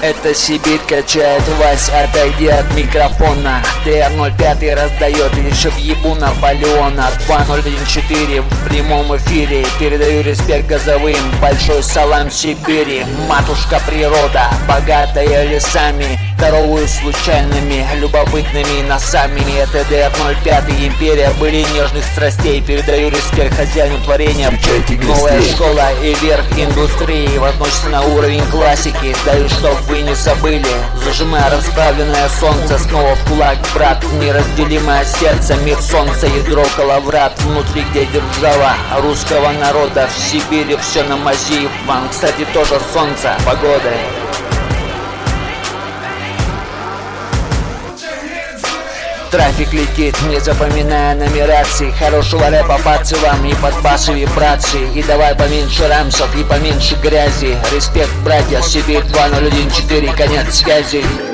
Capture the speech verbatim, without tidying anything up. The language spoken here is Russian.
Это Сибирь качает, Вась, отойди от микрофона. ТР ноль пять раздает еще в ебу Наполеона. Два ноль один четыре в прямом эфире. Передаю респект газовым, большой салам Сибири. Матушка природа, богатая лесами, здоровую случайными, любопытными носами. Это ТР ноль пять, империя были нежных страстей. Передаю респект хозяину творения. Новая школа и верх индустрии возносится на уровень классики. Даю, чтоб вы не забыли. Зажимая расправленное солнце, снова в кулак, брат. Неразделимое сердце, мир, солнца, ядро, коловрат. Внутри, где держава русского народа. В Сибири все на мази. Вам, кстати, тоже солнце, погода. Трафик летит, не запоминая нумерации. Хорошего рэпа, пацы, вам и подбасы вибрации. И давай поменьше рамсов и поменьше грязи. Респект, братья, Сибирь два ноль один четыре, конец связи.